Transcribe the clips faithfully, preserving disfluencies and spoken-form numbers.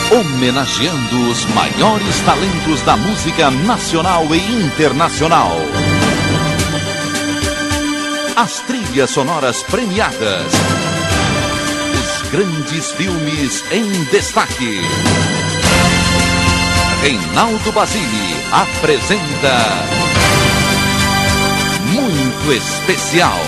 homenageando os maiores talentos da música nacional e internacional. As trilhas sonoras premiadas. Os grandes filmes em destaque. Reinaldo Basile apresenta Muito Especial.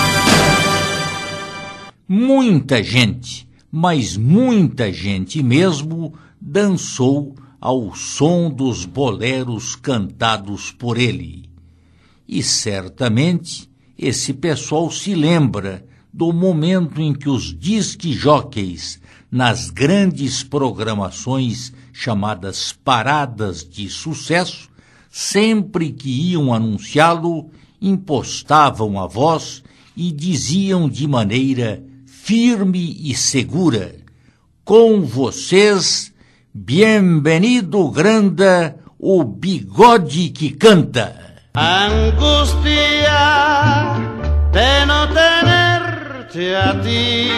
Muita gente, mas muita gente mesmo, dançou ao som dos boleros cantados por ele. E certamente esse pessoal se lembra do momento em que os disc-jockeys, nas grandes programações chamadas paradas de sucesso, sempre que iam anunciá-lo, impostavam a voz e diziam de maneira firme e segura: com vocês, Bienvenido Granda, o bigode que canta. Angustia de no tenerte a ti,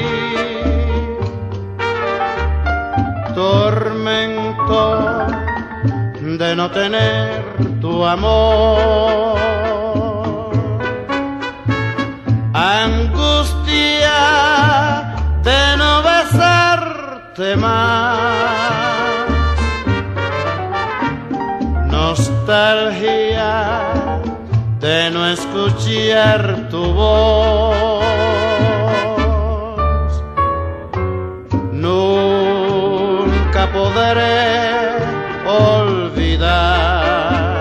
tormento de no tener tu amor, angustia de no besarte más, nostalgia de no escuchar tu voz. Nunca podré olvidar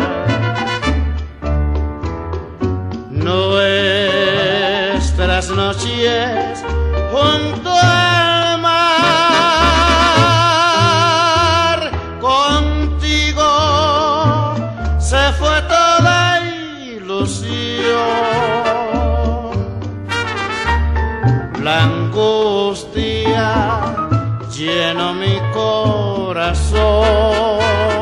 nuestras noches junto al mar. Contigo se fue toda ilusión, la angustia llenó mi corazón.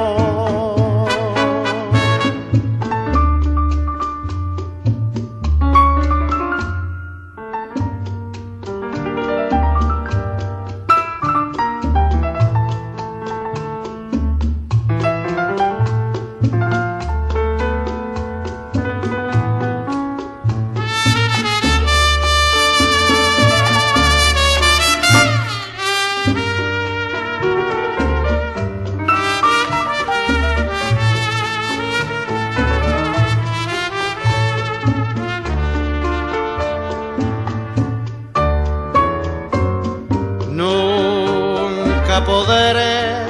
Podré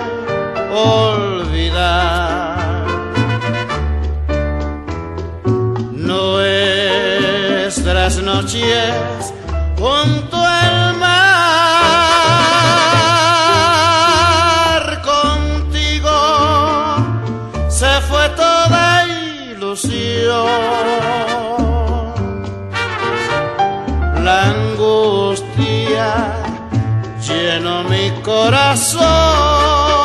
olvidar nuestras noches junto al mar. Contigo se fue toda ilusión, la angustia llenó mi corazón.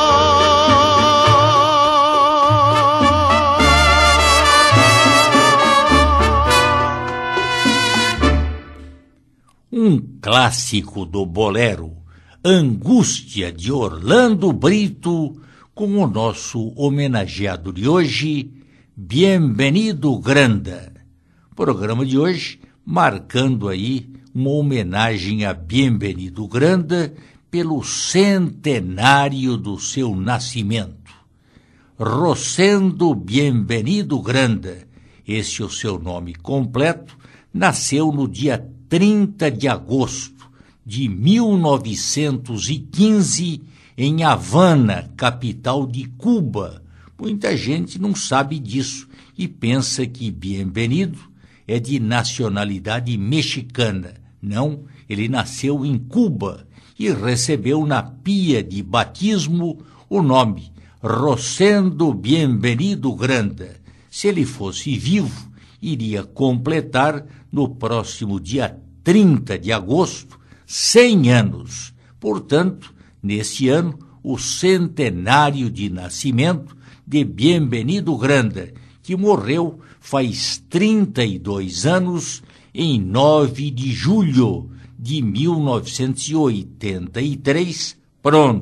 Um clássico do bolero, Angústia, de Orlando Brito, com o nosso homenageado de hoje, Bienvenido Granda. Programa de hoje marcando aí uma homenagem a Bienvenido Granda pelo centenário do seu nascimento. Rosendo Bienvenido Granda, esse é o seu nome completo, nasceu no dia trinta de agosto de mil novecentos e quinze em Havana, capital de Cuba. Muita gente não sabe disso e pensa que Bienvenido é de nacionalidade mexicana. Não, ele nasceu em Cuba e recebeu na pia de batismo o nome Rosendo Bienvenido Granda. Se ele fosse vivo, iria completar no próximo dia trinta de agosto cem anos. Portanto, nesse ano, o centenário de nascimento de Bienvenido Granda, que morreu faz trinta e dois anos, em nove de julho de mil novecentos e oitenta e três. Pronto,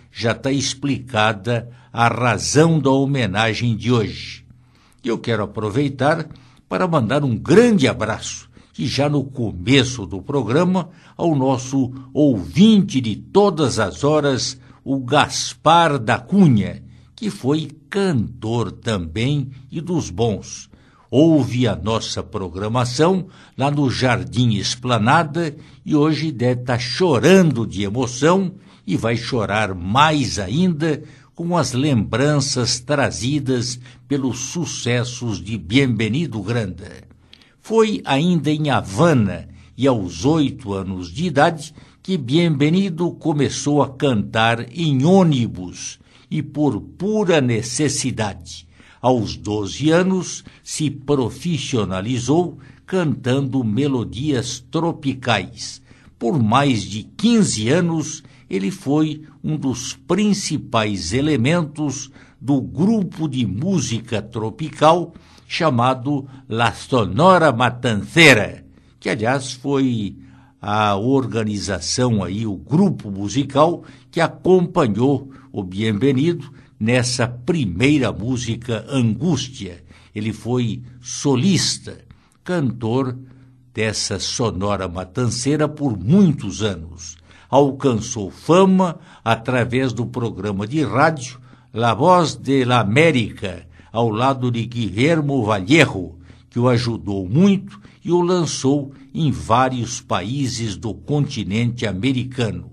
já está explicada a razão da homenagem de hoje. Eu quero aproveitar para mandar um grande abraço, e já no começo do programa, ao nosso ouvinte de todas as horas, o Gaspar da Cunha, que foi cantor também e dos bons. Ouve a nossa programação lá no Jardim Esplanada e hoje deve estar chorando de emoção e vai chorar mais ainda com as lembranças trazidas pelos sucessos de Bienvenido Grande. Foi ainda em Havana e aos oito anos de idade que Bienvenido começou a cantar em ônibus e por pura necessidade. Aos doze anos se profissionalizou cantando melodias tropicais. Por mais de quinze anos ele foi um dos principais elementos do grupo de música tropical chamado La Sonora Matancera, que aliás foi a organização aí, o grupo musical que acompanhou o Bienvenido nessa primeira música Angústia. Ele foi solista, cantor dessa Sonora Matancera por muitos anos. Alcançou fama através do programa de rádio La Voz de la América, ao lado de Guillermo Vallejo, que o ajudou muito e o lançou em vários países do continente americano.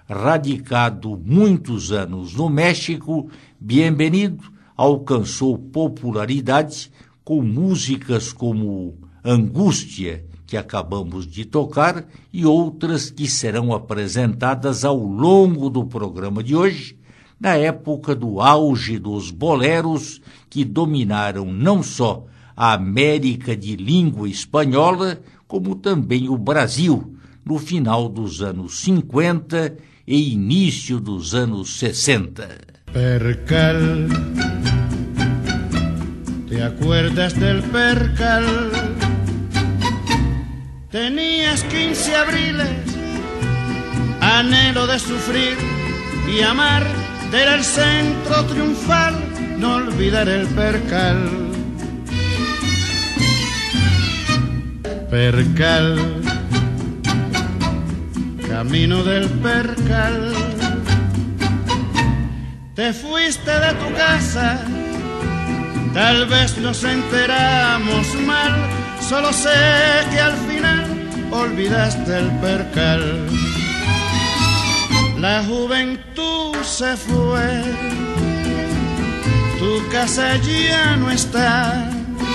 Radicado muitos anos no México, Bienvenido alcançou popularidade com músicas como Angústia, que acabamos de tocar, e outras que serão apresentadas ao longo do programa de hoje, na época do auge dos boleros que dominaram não só a América de língua espanhola, como também o Brasil, no final dos anos cinquenta e início dos anos sessenta. Percal, ¿te acuerdas del percal? Tenías quince abriles, anhelo de sufrir y amar, era el centro triunfal, no olvidar el percal. Percal, camino del percal, te fuiste de tu casa, tal vez nos enteramos mal, solo sé que al final olvidaste el percal. La juventud se fue, tu casa ya no está,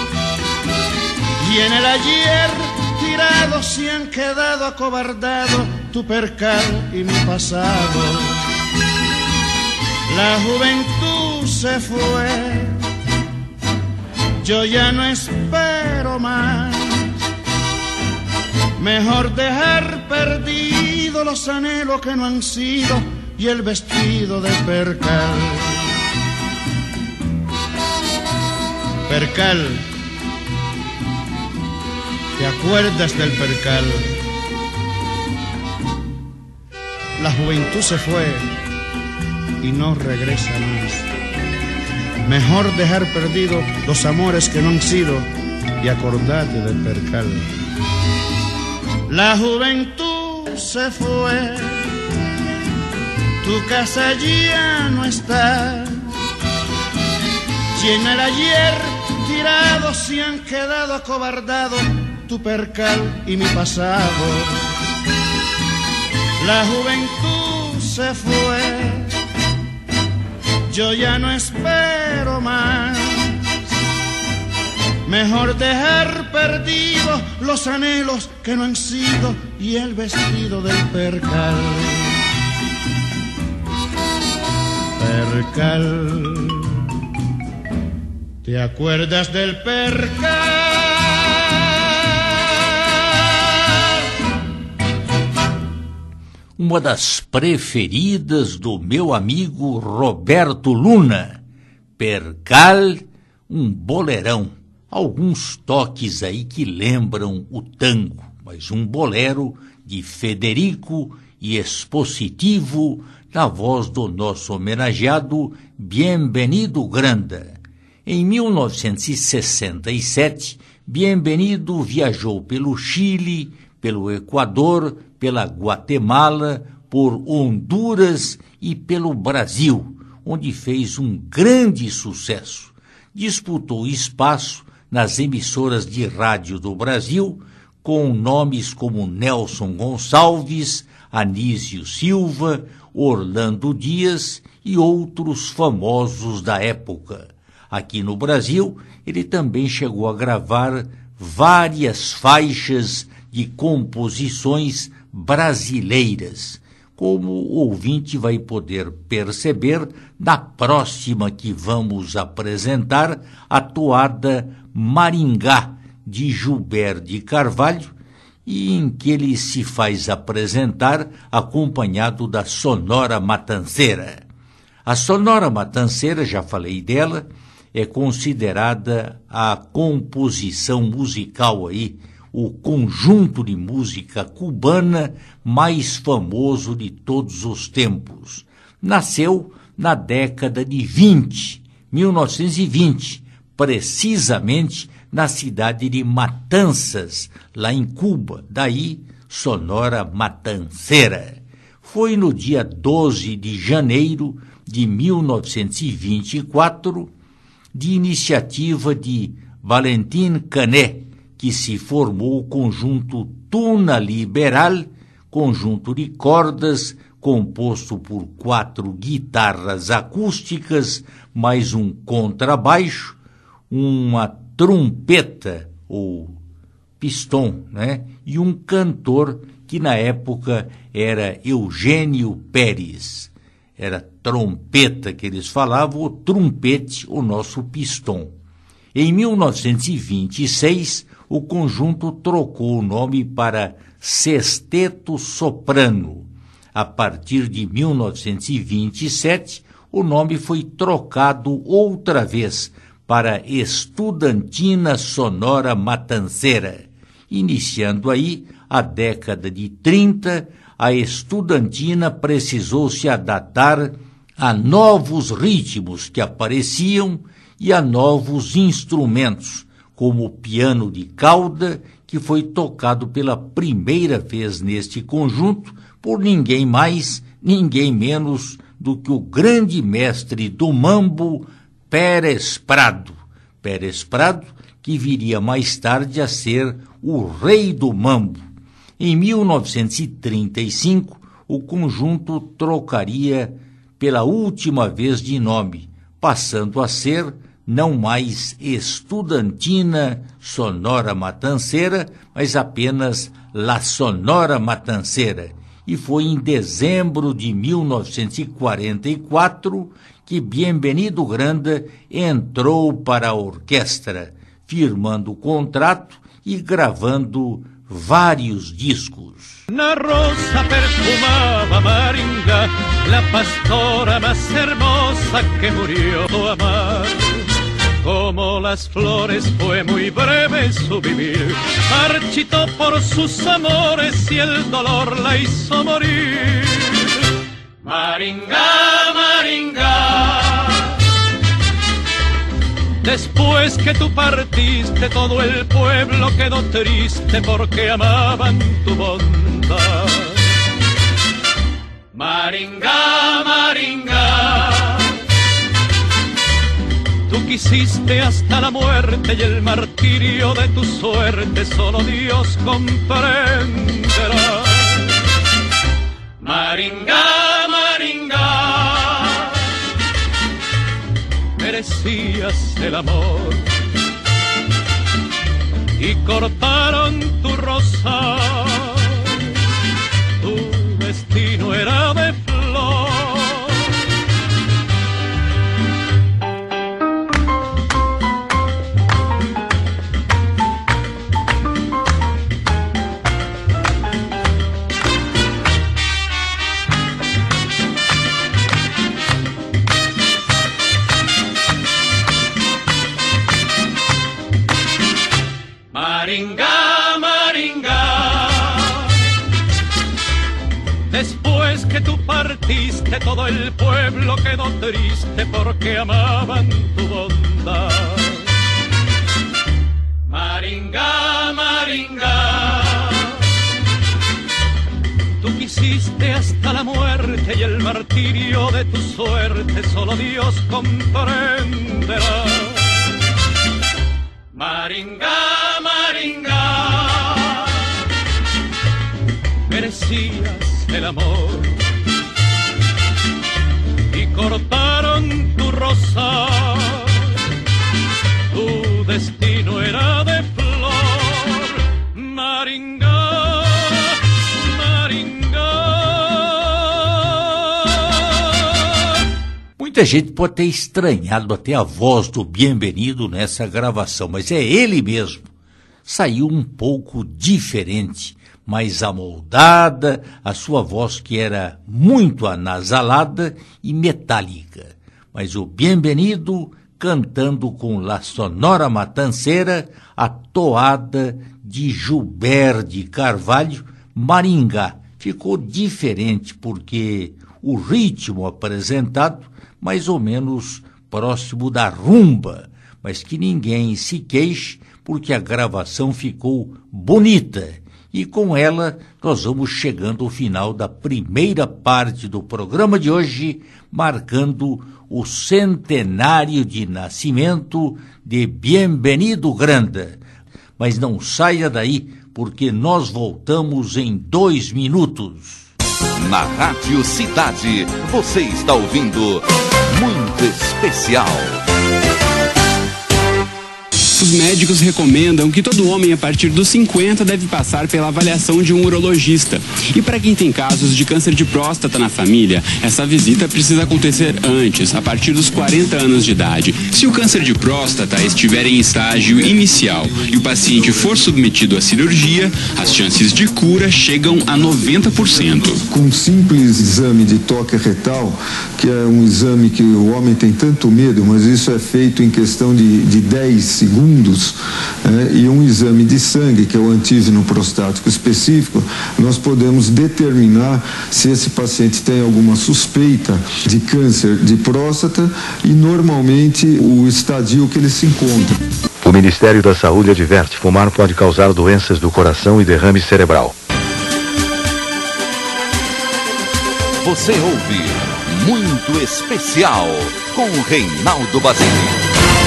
y en el ayer tirados se han quedado acobardados tu percal y mi pasado. La juventud se fue, yo ya no espero más, mejor dejar perdido los anhelos que no han sido y el vestido de percal. Percal, ¿te acuerdas del percal? La juventud se fue y no regresa más. Mejor dejar perdido los amores que no han sido y acordarte del percal. La juventud se fue, tu casa ya no está, y en el ayer tirados se han quedado acobardados tu percal y mi pasado. La juventud se fue, yo ya no espero más, mejor dejar perdidos los anhelos que no han sido y el vestido del percal. Percal, ¿te acuerdas del percal? Uma das preferidas do meu amigo Roberto Luna, Percal, um bolerão. Alguns toques aí que lembram o tango, mas um bolero de Federico e expositivo na voz do nosso homenageado Bienvenido Granda. Em mil novecentos e sessenta e sete, Bienvenido viajou pelo Chile, pelo Equador, pela Guatemala, por Honduras e pelo Brasil, onde fez um grande sucesso. Disputou espaço nas emissoras de rádio do Brasil, com nomes como Nelson Gonçalves, Anísio Silva, Orlando Dias e outros famosos da época. Aqui no Brasil, ele também chegou a gravar várias faixas de composições brasileiras, como o ouvinte vai poder perceber na próxima que vamos apresentar, a toada Maringá, de Gilberto de Carvalho, e em que ele se faz apresentar acompanhado da Sonora Matanceira. A Sonora Matanceira, já falei dela, é considerada a composição musical aí, o conjunto de música cubana mais famoso de todos os tempos. Nasceu na década de vinte, mil novecentos e vinte, precisamente na cidade de Matanzas, lá em Cuba, daí Sonora Matanceira. Foi no dia doze de janeiro de mil novecentos e vinte e quatro, de iniciativa de Valentin Canet, que se formou o conjunto Tuna Liberal, conjunto de cordas composto por quatro guitarras acústicas, mais um contrabaixo, uma trompeta ou pistão, né? E um cantor que na época era Eugênio Pérez. Era trompeta que eles falavam, ou trompete, o nosso pistão. Em mil novecentos e vinte e seis, o conjunto trocou o nome para Sexteto Soprano. A partir de mil novecentos e vinte e sete, o nome foi trocado outra vez para Estudantina Sonora Matanceira. Iniciando aí a década de trinta, a estudantina precisou se adaptar a novos ritmos que apareciam e a novos instrumentos, como o piano de cauda, que foi tocado pela primeira vez neste conjunto por ninguém mais, ninguém menos do que o grande mestre do mambo, Pérez Prado. Pérez Prado, que viria mais tarde a ser o rei do mambo. Em mil novecentos e trinta e cinco, o conjunto trocaria pela última vez de nome, passando a ser não mais Estudantina Sonora Matanceira, mas apenas La Sonora Matanceira. E foi em dezembro de mil novecentos e quarenta e quatro que Bienvenido Granda entrou para a orquestra, firmando o contrato e gravando vários discos. Una rosa perfumaba Maringá, la pastora más hermosa que murió a amar. Como las flores fue muy breve su vivir, marchitó por sus amores y el dolor la hizo morir. Maringá, Maringá, después que tú partiste todo el pueblo quedó triste porque amaban tu bondad. Maringá, Maringá, tú quisiste hasta la muerte y el martirio de tu suerte solo Dios comprenderá. Maringá, Maringá, merecías el amor y cortaron tu rosa, tu destino era de flor. Maringá, Maringá, tú partiste, todo el pueblo quedó triste porque amaban tu bondad. Maringá, Maringá, tú quisiste hasta la muerte y el martirio de tu suerte solo Dios comprenderá. Maringá, Maringá, merecías el amor y cortaron tu rosal. Tu destino era de flor, Maringá, Maringá. Muita gente pode ter estranhado até a voz do Bienvenido nessa gravação, mas é ele mesmo. Saiu um pouco diferente, mais amoldada, a sua voz que era muito anasalada e metálica. Mas o Bienvenido cantando com La Sonora Matancera a toada de Gilberto de Carvalho, Maringá. Ficou diferente porque o ritmo apresentado mais ou menos próximo da rumba, mas que ninguém se queixe porque a gravação ficou bonita. E com ela nós vamos chegando ao final da primeira parte do programa de hoje, marcando o centenário de nascimento de Bienvenido Granda. Mas não saia daí, porque nós voltamos em dois minutos. Na Rádio Cidade, você está ouvindo Muito Especial. Os médicos recomendam que todo homem a partir dos cinquenta deve passar pela avaliação de um urologista. E para quem tem casos de câncer de próstata na família, essa visita precisa acontecer antes, a partir dos quarenta anos de idade. Se o câncer de próstata estiver em estágio inicial e o paciente for submetido à cirurgia, as chances de cura chegam a noventa por cento. Com um simples exame de toque retal, que é um exame que o homem tem tanto medo, mas isso é feito em questão de, de dez segundos, É, e um exame de sangue, que é o antígeno prostático específico, nós podemos determinar se esse paciente tem alguma suspeita de câncer de próstata e normalmente o estadio que ele se encontra. O Ministério da Saúde adverte: fumar pode causar doenças do coração e derrame cerebral. Você ouve Muito Especial com Reinaldo Basile.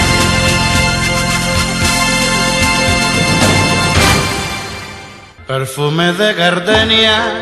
Perfume de gardenia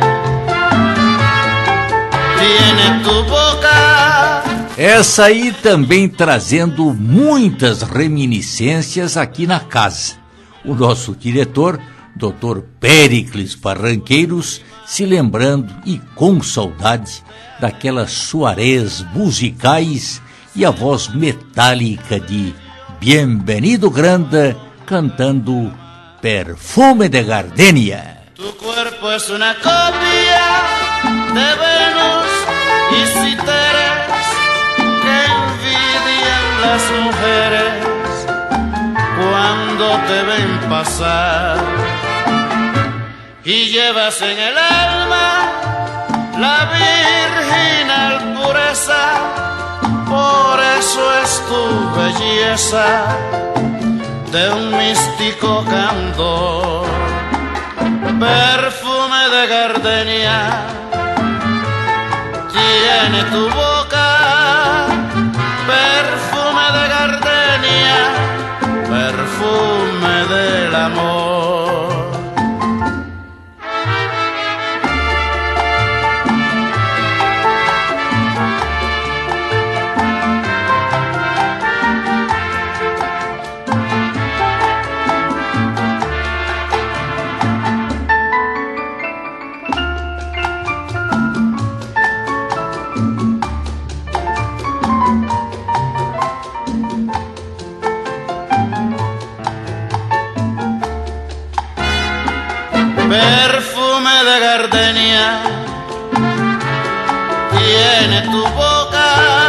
tiene tu boca. Essa aí também trazendo muitas reminiscências aqui na casa. O nosso diretor, doutor Péricles Barranqueiros, se lembrando e com saudade daquelas soirées musicais e a voz metálica de Bienvenido Granda cantando Perfume de Gardenia. Tu cuerpo es una copia de Venus y Citeres que envidian las mujeres cuando te ven pasar. Y llevas en el alma la virginal pureza, por eso es tu belleza de un místico candor. Perfume de gardenia tiene tu boca, perfume de gardenia, perfume del amor. Perfume de gardenia tiene tu boca,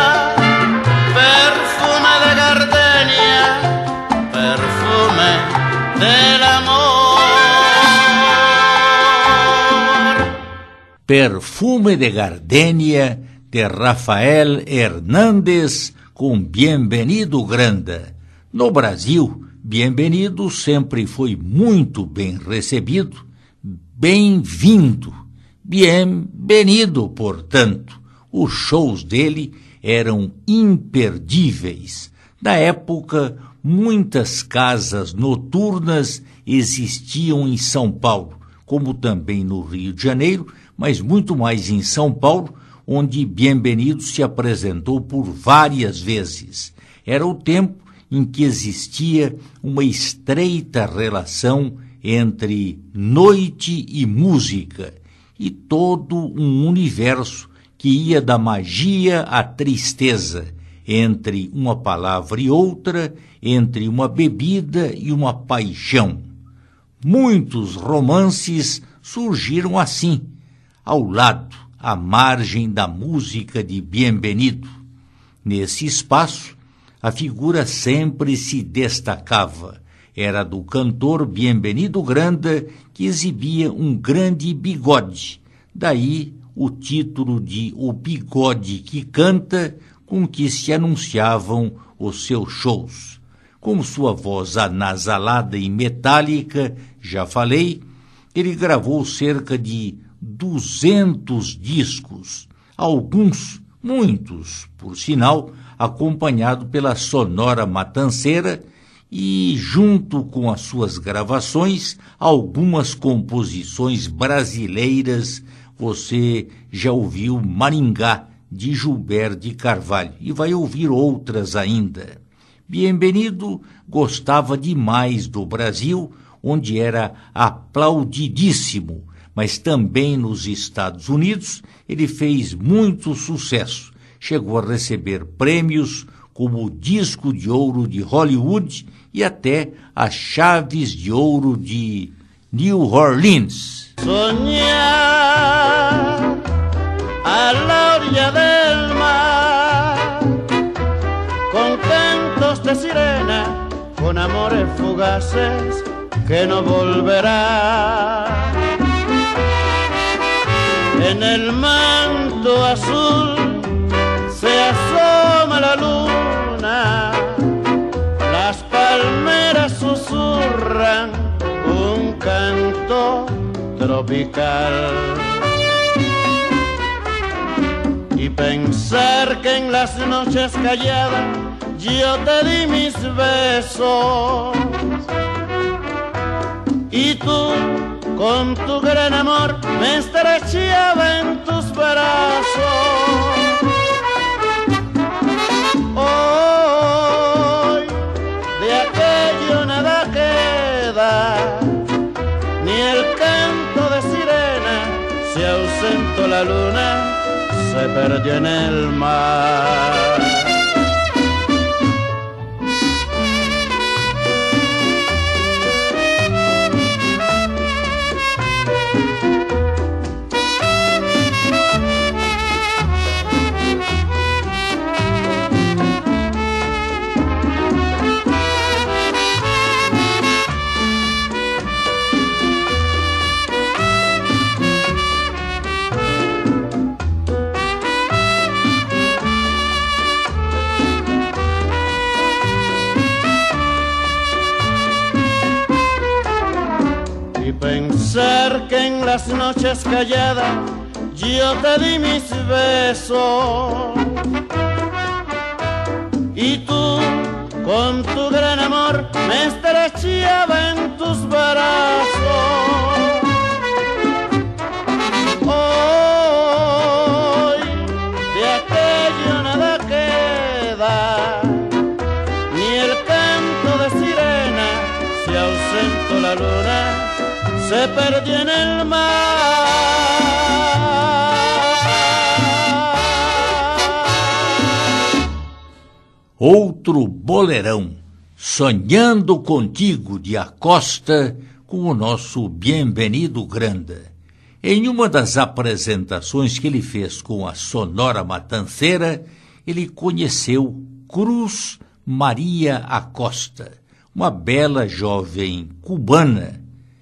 perfume de gardenia, perfume del amor. Perfume de Gardenia, de Rafael Hernández, com Bienvenido Granda. No Brasil, Bienvenido sempre foi muito bem recebido, bem-vindo, bienvenido, portanto. Os shows dele eram imperdíveis. Na época, muitas casas noturnas existiam em São Paulo, como também no Rio de Janeiro, mas muito mais em São Paulo, onde Bienvenido se apresentou por várias vezes. Era o tempo em que existia uma estreita relação entre noite e música, e todo um universo que ia da magia à tristeza, entre uma palavra e outra, entre uma bebida e uma paixão. Muitos romances surgiram assim, ao lado, à margem da música de Bienvenido. Nesse espaço, a figura sempre se destacava. Era do cantor Bienvenido Granda, que exibia um grande bigode. Daí o título de O Bigode que Canta, com que se anunciavam os seus shows. Com sua voz anasalada e metálica, já falei, ele gravou cerca de duzentos discos, alguns, muitos, por sinal, acompanhado pela Sonora Matancera, e, junto com as suas gravações, algumas composições brasileiras. Você já ouviu Maringá, de Gilberto de Carvalho, e vai ouvir outras ainda. Bienvenido gostava demais do Brasil, onde era aplaudidíssimo, mas também nos Estados Unidos ele fez muito sucesso. Chegou a receber prêmios como o Disco de Ouro de Hollywood e até as Chaves de Ouro de New Orleans. Soñar a la orilla del mar, con cantos de sirena, con amores fugaces que no volverán. En el manto azul se asoma la luna, las palmeras susurran un canto tropical. Y pensar que en las noches calladas yo te di mis besos y tú con tu gran amor me estrechaba en tus brazos. Hoy de aquello nada queda, ni el canto de sirena, se ausentó la luna, se perdió en el mar. Pensar que en las noches calladas yo te di mis besos y tú con tu gran amor me estrechaba en tus brazos. Hoy de aquello nada queda, ni el canto de sirena, se ausentó la luna, se perdió en el mar. Outro bolerão, Sonhando Contigo, de Acosta, com o nosso Bienvenido Granda. Em uma das apresentações que ele fez com a Sonora Matancera, ele conheceu Cruz Maria Acosta, uma bela jovem cubana,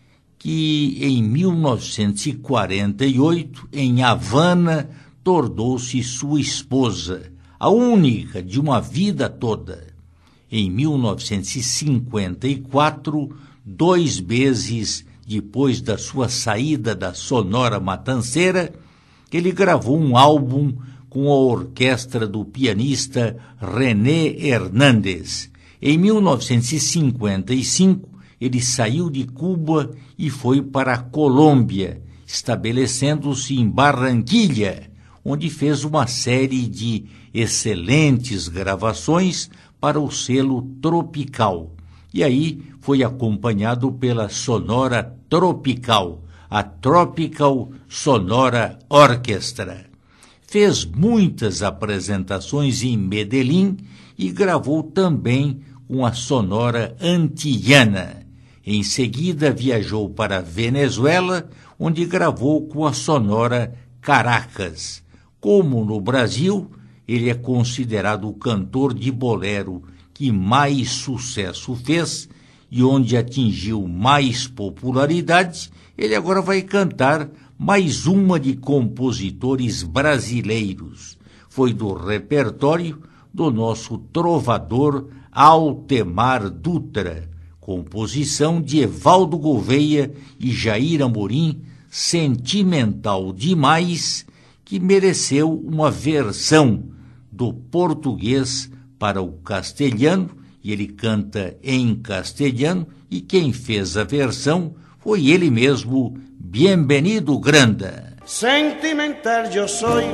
que em mil novecentos e quarenta e oito, em Havana, tornou-se sua esposa, a única de uma vida toda. Em mil novecentos e cinquenta e quatro, dois meses depois da sua saída da Sonora Matanceira, ele gravou um álbum com a orquestra do pianista René Hernández. Em mil novecentos e cinquenta e cinco, ele saiu de Cuba e foi para a Colômbia, estabelecendo-se em Barranquilla, onde fez uma série de excelentes gravações para o selo Tropical. E aí foi acompanhado pela Sonora Tropical, a Tropical Sonora Orchestra. Fez muitas apresentações em Medellín e gravou também com a Sonora Antillana. Em seguida viajou para a Venezuela, onde gravou com a Sonora Caracas. Como no Brasil, ele é considerado o cantor de bolero que mais sucesso fez e onde atingiu mais popularidade. Ele agora vai cantar mais uma de compositores brasileiros. Foi do repertório do nosso trovador Altemar Dutra, composição de Evaldo Gouveia e Jair Amorim, Sentimental Demais, que mereceu uma versão do português para o castelhano, e ele canta em castelhano, e quem fez a versão foi ele mesmo, Bienvenido Granda. Sentimental yo soy,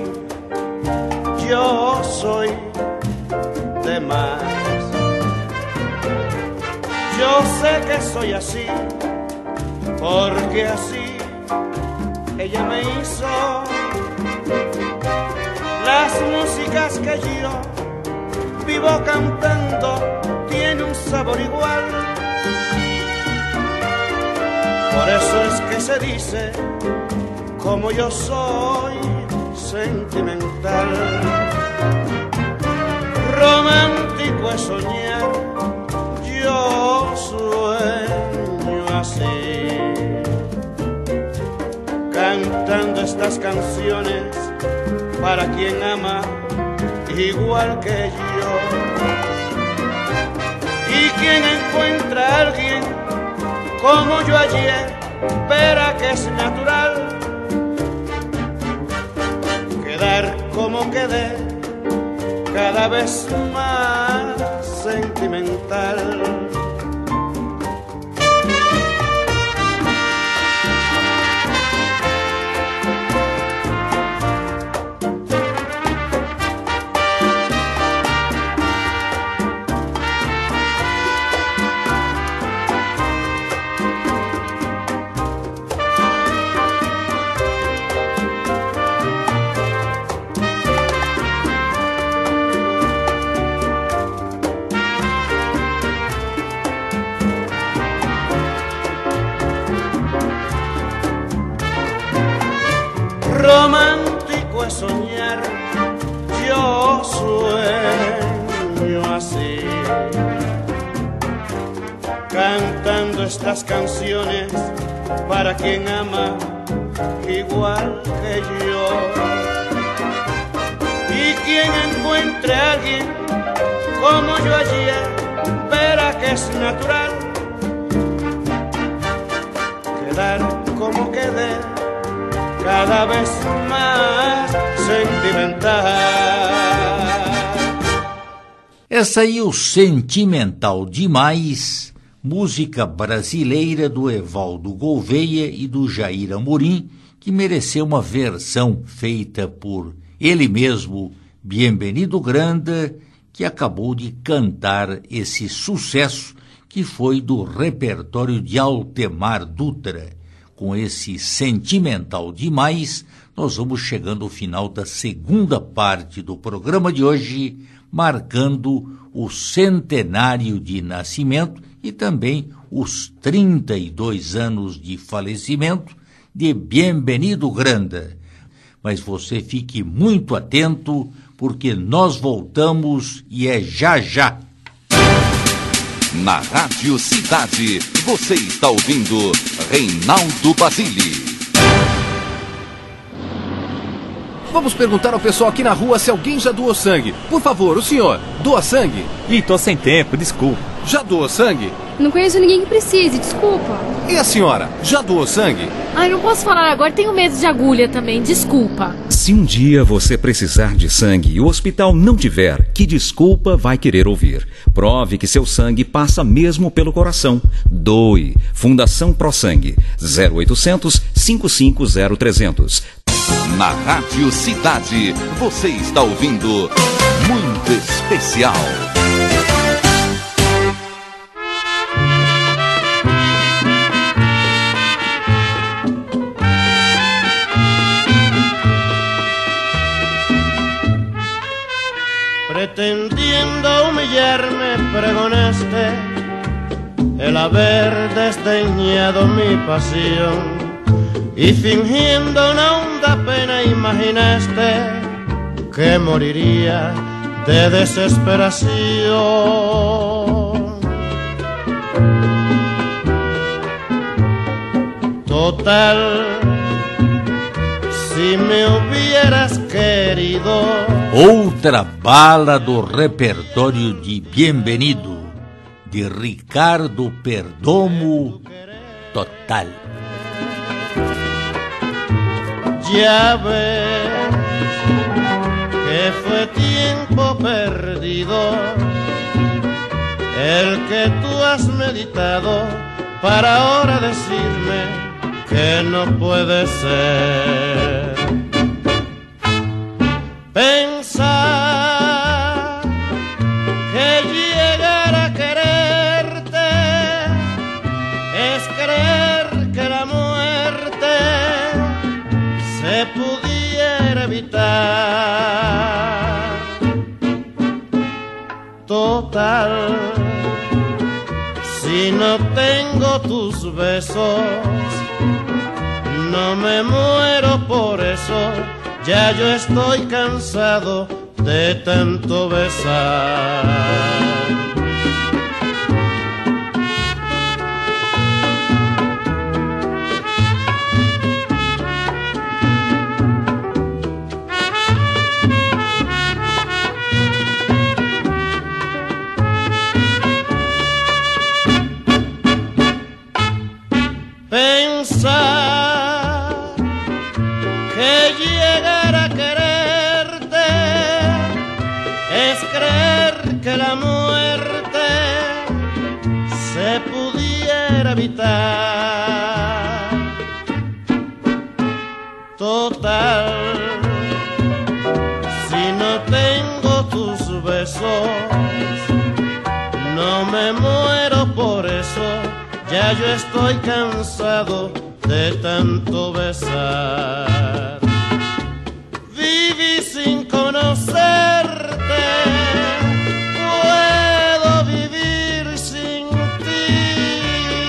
yo soy de más. Yo sé que soy así, porque así ella me hizo. Las músicas que yo vivo cantando tienen un sabor igual. Por eso es que se dice, como yo soy sentimental. Romántico es soñar, yo sueño así, cantando estas canciones para quien ama igual que yo. Y quien encuentra a alguien como yo ayer, verá que es natural quedar como quedé, cada vez más sentimental. Romántico es soñar, yo sueño así, cantando estas canciones para quien ama igual que yo. Y quien encuentre a alguien como yo ayer, verá que es natural quedar como quedé, cada vez mais sentimental. Essa aí, o Sentimental Demais, música brasileira do Evaldo Gouveia e do Jair Amorim, que mereceu uma versão feita por ele mesmo, Bienvenido Granda, que acabou de cantar esse sucesso que foi do repertório de Altemar Dutra. Com esse Sentimental Demais, nós vamos chegando ao final da segunda parte do programa de hoje, marcando o centenário de nascimento e também os trinta e dois anos de falecimento de Bienvenido Granda. Mas você fique muito atento, porque nós voltamos e é já já. Na Rádio Cidade, você está ouvindo Reinaldo Basile. Vamos perguntar ao pessoal aqui na rua se alguém já doou sangue. Por favor, o senhor, doa sangue? Ih, tô sem tempo, desculpa. Já doou sangue? Não conheço ninguém que precise, desculpa. E a senhora, já doou sangue? Ai, não posso falar agora, tenho medo de agulha também, desculpa. Se um dia você precisar de sangue e o hospital não tiver, que desculpa vai querer ouvir? Prove que seu sangue passa mesmo pelo coração. Doe. Fundação Pro Sangue. zero oitocentos, cinco cinco zero, trezentos. Na Rádio Cidade, você está ouvindo Muito Especial. Pretendiendo humillarme, pregonaste el haber desdeñado mi pasión. Y fingiendo una honda pena imaginaste que moriría de desesperación. Total, si me hubieras querido. Outra bala do repertório de Bienvenido, de Ricardo Perdomo, Total. Ya ves que fue tiempo perdido el que tú has meditado para ahora decirme que no puede ser. Pensar que llegar a quererte es creer que la muerte se pudiera evitar. Total, si no tengo tus besos, no me muero por eso. Ya yo estoy cansado de tanto besar. Pensar que llegar a quererte es creer que la muerte se pudiera evitar. Total, si no tengo tus besos, no me muero por eso. Ya yo estoy cansado de tanto besar. Viví sin conocerte, puedo vivir sin ti.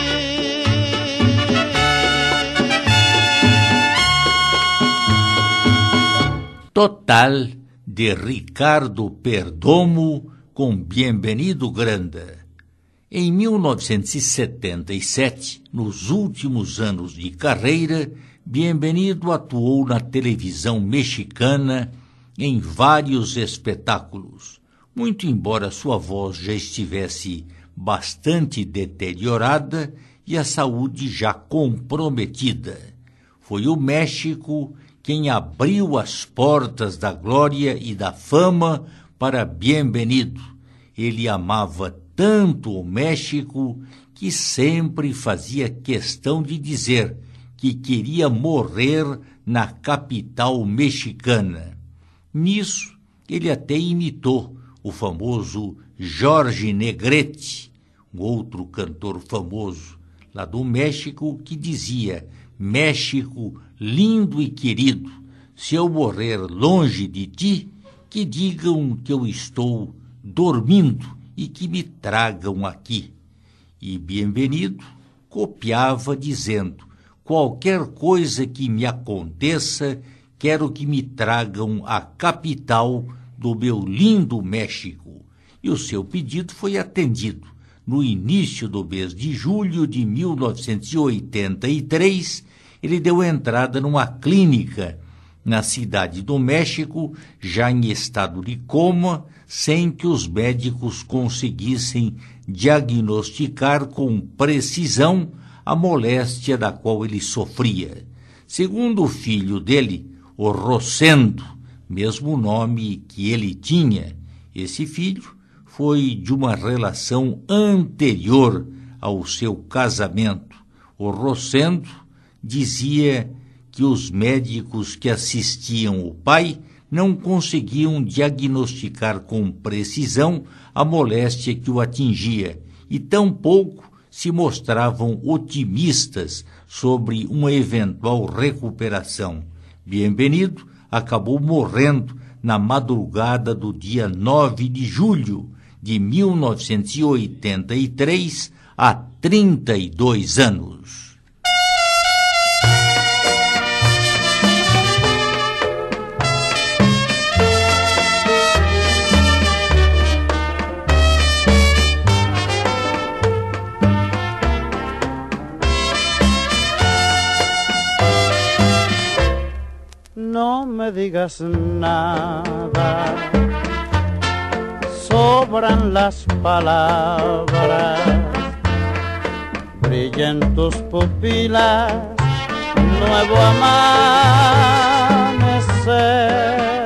Total, de Ricardo Perdomo, com Bienvenido Grande. Em mil novecentos e setenta e sete, nos últimos anos de carreira, Bienvenido atuou na televisão mexicana em vários espetáculos. Muito embora sua voz já estivesse bastante deteriorada e a saúde já comprometida. Foi o México quem abriu as portas da glória e da fama para Bienvenido. Ele amava tanto o México que sempre fazia questão de dizer que queria morrer na capital mexicana. Nisso, ele até imitou o famoso Jorge Negrete, um outro cantor famoso lá do México, que dizia: México, lindo e querido, se eu morrer longe de ti, que digam que eu estou dormindo e que me tragam aqui. E Bienvenido copiava dizendo: qualquer coisa que me aconteça, quero que me tragam à capital do meu lindo México. E o seu pedido foi atendido. no início do mês de julho de mil novecentos e oitenta e três, ele deu entrada numa clínica na cidade do México, já em estado de coma, sem que os médicos conseguissem diagnosticar com precisão a moléstia da qual ele sofria. Segundo o filho dele, o Rosendo, mesmo nome que ele tinha, esse filho foi de uma relação anterior ao seu casamento. O Rosendo dizia que os médicos que assistiam o pai não conseguiam diagnosticar com precisão a moléstia que o atingia e tampouco se mostravam otimistas sobre uma eventual recuperação. Bienvenido acabou morrendo na madrugada do dia nove de julho de mil novecentos e oitenta e três, há trinta e dois anos. No me digas nada, sobran las palabras, brillan tus pupilas, nuevo amanecer.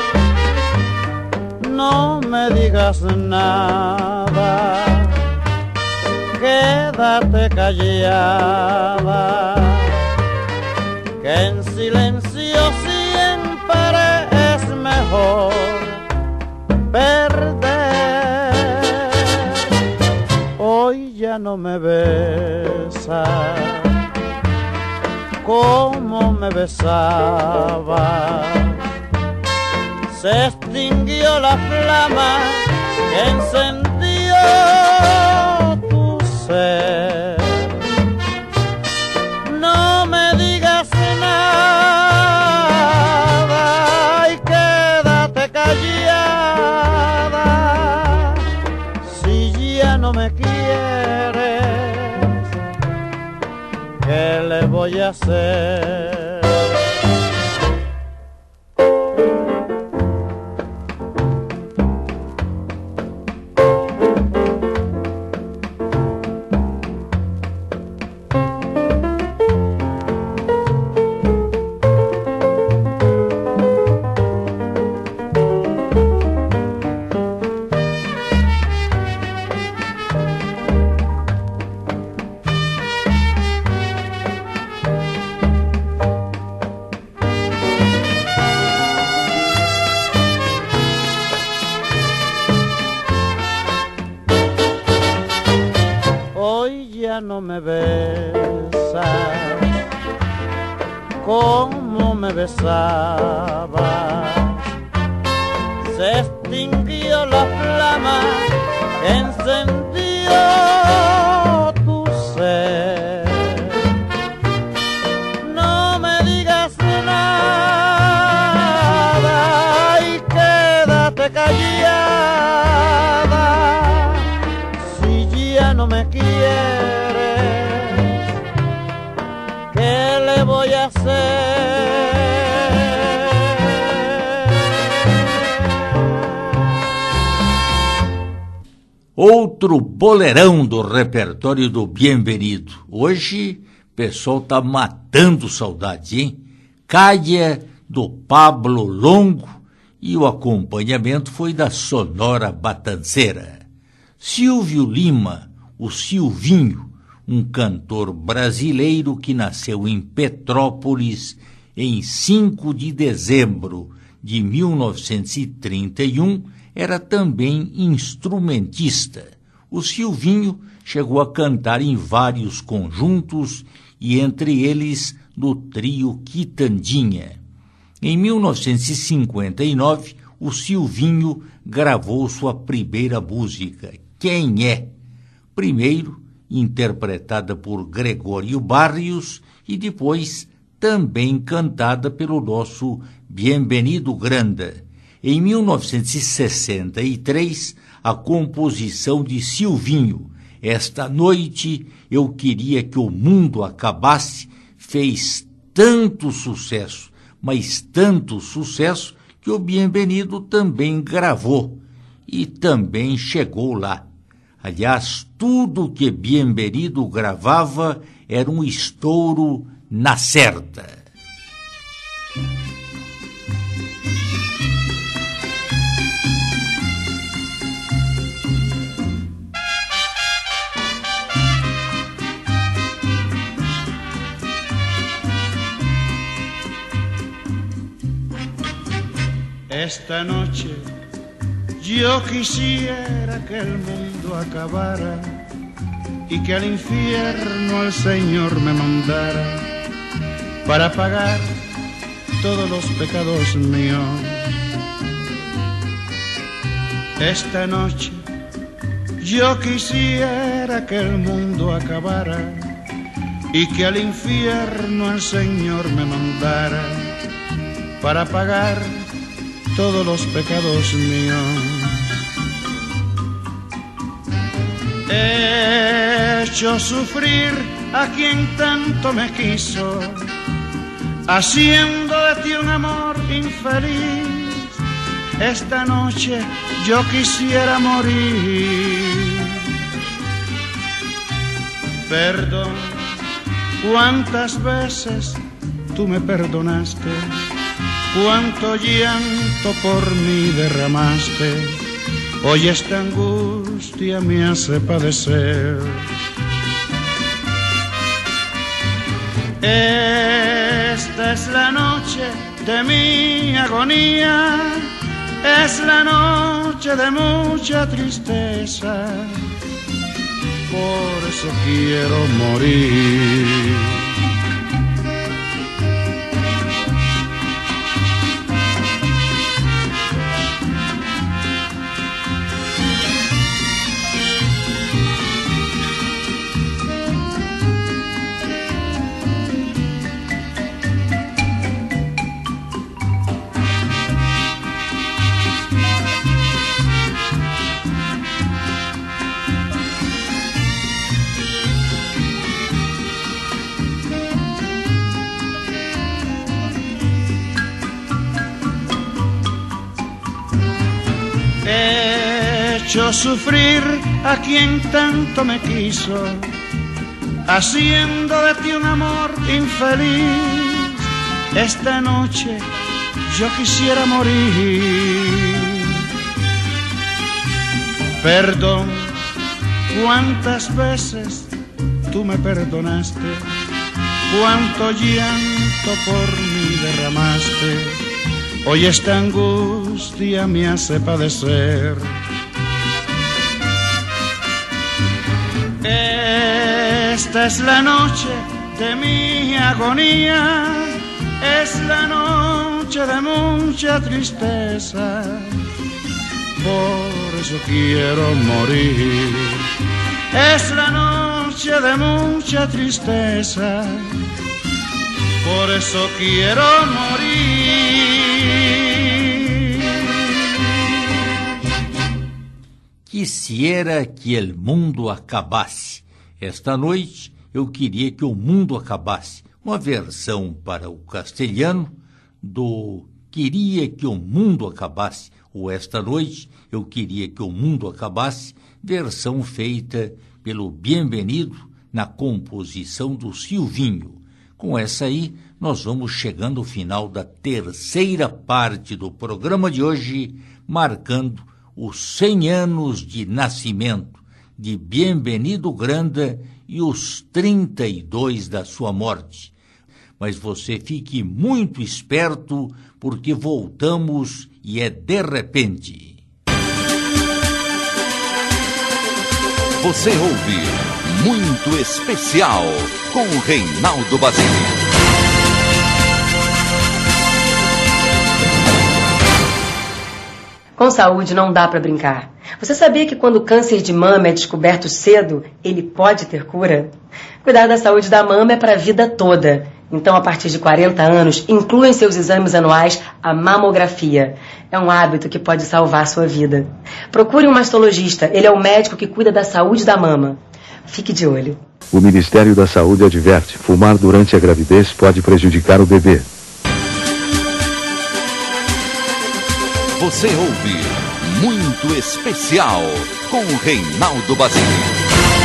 No me digas nada, quédate callada, que en silencio siempre es mejor perder. Hoy ya no me besas como me besabas, se extinguió la flama que encendió tu ser. No me digas nada y quédate callada, si ya no me quieres, ¿qué le voy a hacer? No me besas como me besabas, se extinguió la flama que encendió tu ser. No me digas nada y quédate callada, si ya no me quieres, voy a hacer. Outro boleirão do repertório do Bienvenido. Hoje o pessoal tá matando saudade, hein? Caia, do Pablo Longo, e o acompanhamento foi da Sonora Batanceira. Silvio Lima, o Silvinho, um cantor brasileiro que nasceu em Petrópolis em cinco de dezembro de mil novecentos e trinta e um, era também instrumentista. O Silvinho chegou a cantar em vários conjuntos e entre eles no trio Quitandinha. Em mil novecentos e cinquenta e nove, o Silvinho gravou sua primeira música, Quem É? Primeiro interpretada por Gregório Barrios e depois também cantada pelo nosso Bienvenido Granda. Em mil novecentos e sessenta e três, a composição de Silvinho Esta noite eu queria que o mundo acabasse fez tanto sucesso, mas tanto sucesso que o Bienvenido também gravou e também chegou lá. Aliás, tudo que Bienvenido gravava era um estouro na certa. Esta noche yo quisiera que el mundo acabara y que al infierno el Señor me mandara para pagar todos los pecados míos. Esta noche yo quisiera que el mundo acabara y que al infierno el Señor me mandara para pagar todos los pecados míos. He hecho sufrir a quien tanto me quiso, haciendo de ti un amor infeliz. Esta noche yo quisiera morir. Perdón, cuántas veces tú me perdonaste, cuánto llanto por mí derramaste. Hoy esta angustia me hace padecer. Esta es la noche de mi agonía, es la noche de mucha tristeza. Por eso quiero morir. He hecho sufrir a quien tanto me quiso, haciendo de ti un amor infeliz. Esta noche yo quisiera morir. Perdón, cuántas veces tú me perdonaste, cuánto llanto por mí derramaste. Hoy esta angustia me hace padecer. Esta es la noche de mi agonía, es la noche de mucha tristeza. Por eso quiero morir. Es la noche de mucha tristeza. Por eso quiero morir. Quisiera que el mundo acabasse. Esta noite eu queria que o mundo acabasse. Uma versão para o castelhano do Queria que o mundo acabasse, ou Esta noite eu queria que o mundo acabasse, versão feita pelo Bienvenido na composição do Silvinho. Com essa aí, nós vamos chegando ao final da terceira parte do programa de hoje, marcando os cem anos de nascimento de Bienvenido Granda e os trinta e dois da sua morte. Mas você fique muito esperto, porque voltamos e é de repente. Você ouve Muito Especial com Reinaldo Basile. Com saúde não dá para brincar. Você sabia que quando o câncer de mama é descoberto cedo, ele pode ter cura? Cuidar da saúde da mama é para a vida toda. Então, a partir de quarenta anos, inclua em seus exames anuais a mamografia. é um hábito que pode salvar sua vida. Procure um mastologista, ele é o médico que cuida da saúde da mama. Fique de olho. O Ministério da Saúde adverte: fumar durante a gravidez pode prejudicar o bebê. Você ouve Muito Especial com Reinaldo Basile.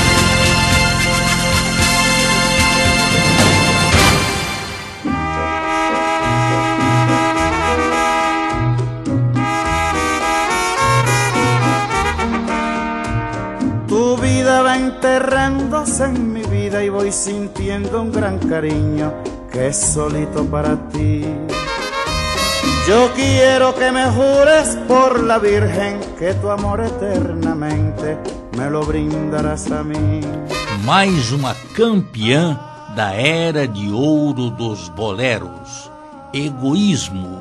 Tu vida va enterrándose en mi vida y voy sintiendo un gran cariño que es solito para ti. Yo quiero que me jures por la Virgen que tu amor eternamente me lo brindarás a mí. Mais uma campeã da era de ouro dos boleros, Egoísmo.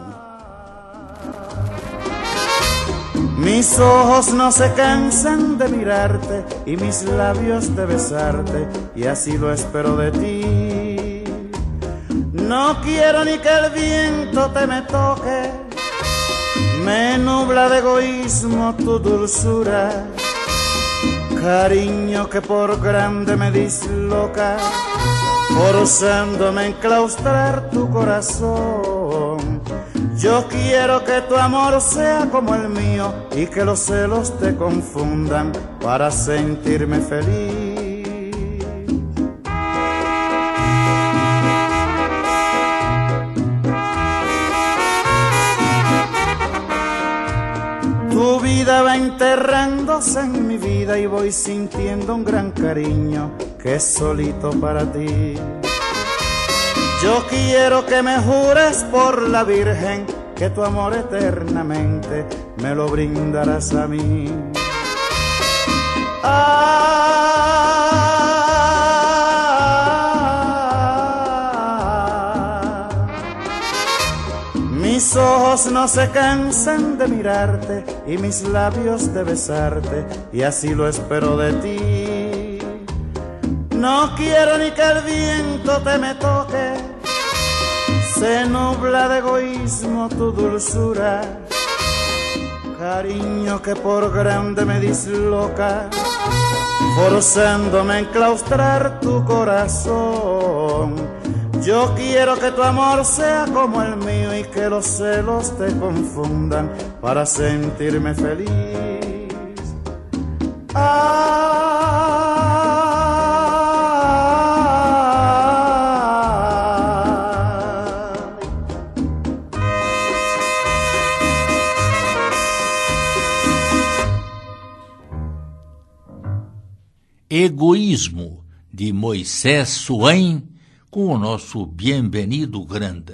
Mis ojos no se cansan de mirarte y mis labios de besarte, y así lo espero de ti. No quiero ni que el viento te me toque, me nubla de egoísmo tu dulzura, cariño que por grande me disloca, forzándome a enclaustrar tu corazón. Yo quiero que tu amor sea como el mío y que los celos te confundan para sentirme feliz. Tu vida va enterrándose en mi vida y voy sintiendo un gran cariño que es solito para ti. Yo quiero que me jures por la Virgen que tu amor eternamente me lo brindarás a mí. Ah, mis ojos no se cansan de mirarte y mis labios de besarte, y así lo espero de ti. No quiero ni que el viento te me toque, se nubla de egoísmo tu dulzura, cariño que por grande me disloca, forzándome a enclaustrar tu corazón. Yo quiero que tu amor sea como el mío y que los celos te confundan para sentirme feliz. Ah, Egoísmo, de Moisés Suain, com o nosso Bienvenido Granda.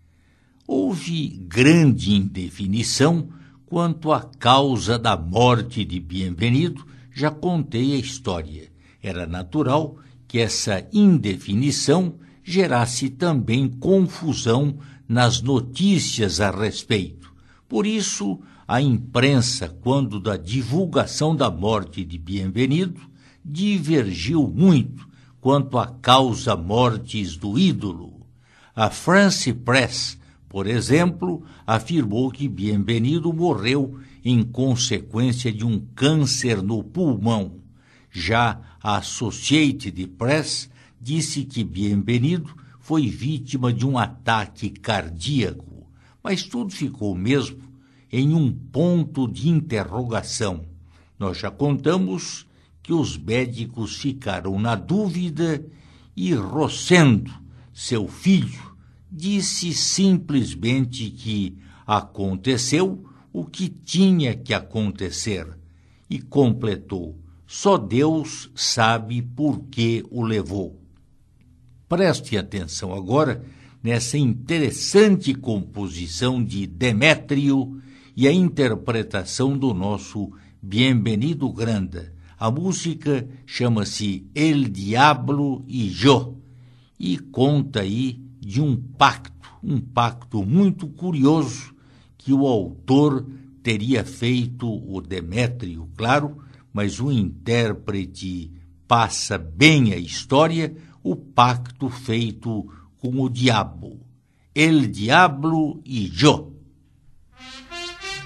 Houve grande indefinição quanto à causa da morte de Bienvenido, já contei a história. Era natural que essa indefinição gerasse também confusão nas notícias a respeito. Por isso, a imprensa, quando da divulgação da morte de Bienvenido, divergiu muito quanto à causa mortis do ídolo. A France Press, por exemplo, afirmou que Bienvenido morreu em consequência de um câncer no pulmão. Já a Associated Press disse que Bienvenido foi vítima de um ataque cardíaco, mas tudo ficou mesmo em um ponto de interrogação. Nós já contamos que os médicos ficaram na dúvida e Rosendo, seu filho, disse simplesmente que aconteceu o que tinha que acontecer e completou: só Deus sabe por que o levou. Preste atenção agora nessa interessante composição de Demétrio e a interpretação do nosso Bienvenido Granda. A música chama-se El Diablo y Yo e conta aí de um pacto, um pacto muito curioso que o autor teria feito, o Demétrio, claro, mas o intérprete passa bem a história, o pacto feito com o diabo. El Diablo y Yo.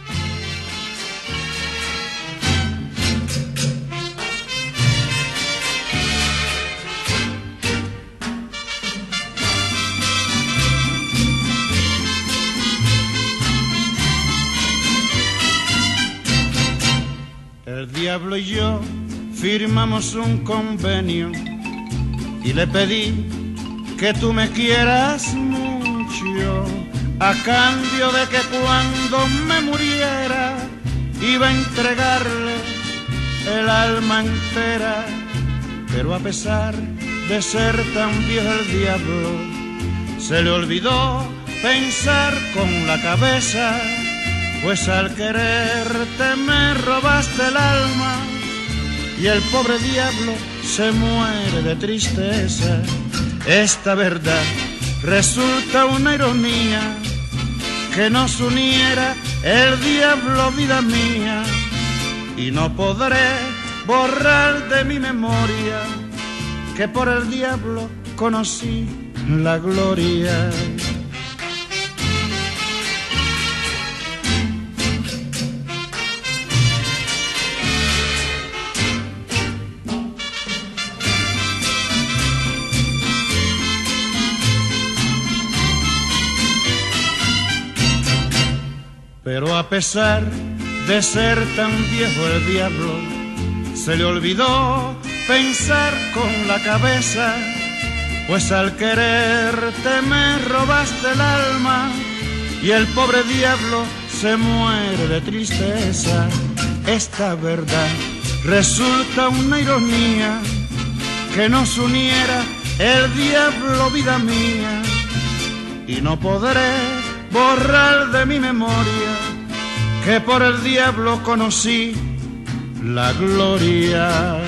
diablo y yo firmamos un convenio y le pedí que tú me quieras mucho, a cambio de que cuando me muriera iba a entregarle el alma entera. Pero a pesar de ser tan viejo el diablo, se le olvidó pensar con la cabeza, pues al quererte me robaste el alma y el pobre diablo se muere de tristeza. Esta verdad resulta una ironía, que nos uniera el diablo, vida mía, y no podré borrar de mi memoria que por el diablo conocí la gloria. Pero a pesar de ser tan viejo el diablo, se le olvidó pensar con la cabeza, pues al quererte me robaste el alma y el pobre diablo se muere de tristeza. Esta verdad resulta una ironía, que nos uniera el diablo, vida mía, y no podré borrar de mi memoria que por el diablo conocí la gloria.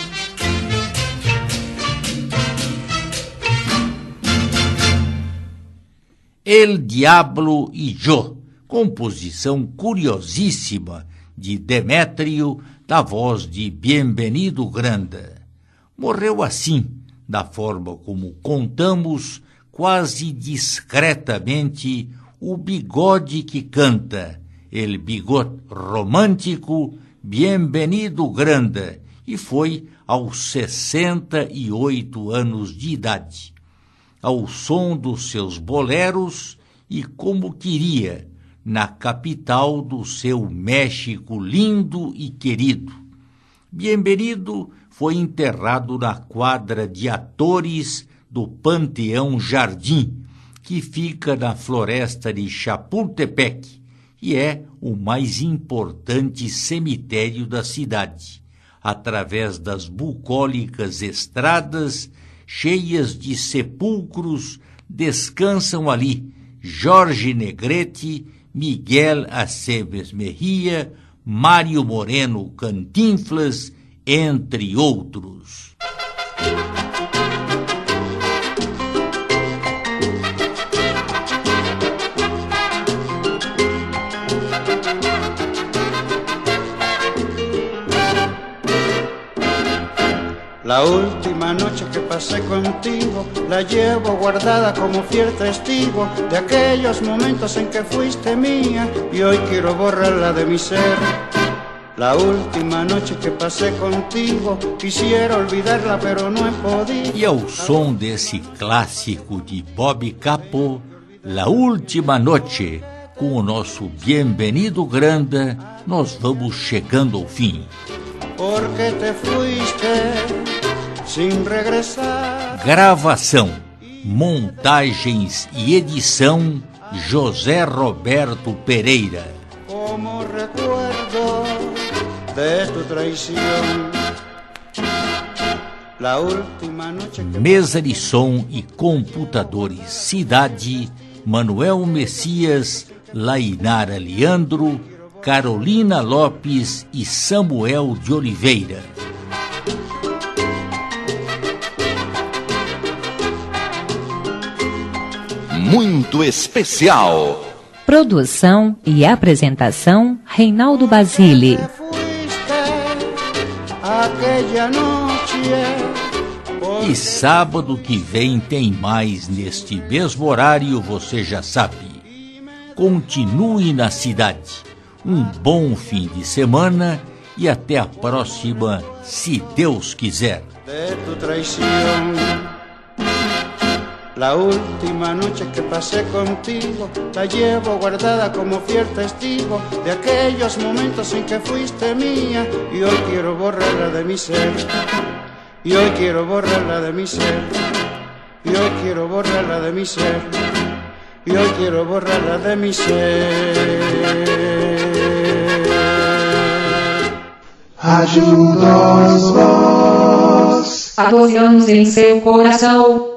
El Diablo e Yo, composição curiosíssima de Demétrio, da voz de Bienvenido Granda. Morreu assim, da forma como contamos, quase discretamente, o bigode que canta, el bigot romântico, Bienvenido Granda, e foi aos sessenta e oito anos de idade. Ao som dos seus boleros e como queria, na capital do seu México lindo e querido. Bienvenido foi enterrado na quadra de atores do Panteão Jardim, que fica na floresta de Chapultepec, e é o mais importante cemitério da cidade. Através das bucólicas estradas, cheias de sepulcros, descansam ali Jorge Negrete, Miguel Aceves Mejia, Mário Moreno Cantinflas, entre outros. La última noche que pasé contigo la llevo guardada como fiel testigo de aquellos momentos en que fuiste mía y hoy quiero borrarla de mi ser. La última noche que pasé contigo quisiera olvidarla pero no he podido. E ao som desse clássico de Bob Capó, La Última Noche, com o nosso Bienvenido Granda, nós vamos chegando ao fim. Porque te fuiste sem regressar. Gravação, montagens e edição, José Roberto Pereira. Como recuerdo de tu traición. La última noche que... Mesa de som e computadores, Cidade, Manuel Messias, Lainara Leandro, Carolina Lopes e Samuel de Oliveira. Muito especial. Produção e apresentação, Reinaldo Basile. E sábado que vem tem mais neste mesmo horário, você já sabe. Continue na cidade. Um bom fim de semana e até a próxima, se Deus quiser. De tu traición, La última noche que pasé contigo la llevo guardada como fiel testigo de aquellos momentos en que fuiste mía, y hoy quiero borrarla de mi ser, y hoy quiero borrarla de mi ser, y hoy quiero borrarla de mi ser, y hoy quiero borrarla de mi ser. Rádio Dois Voz. há doze anos em seu coração.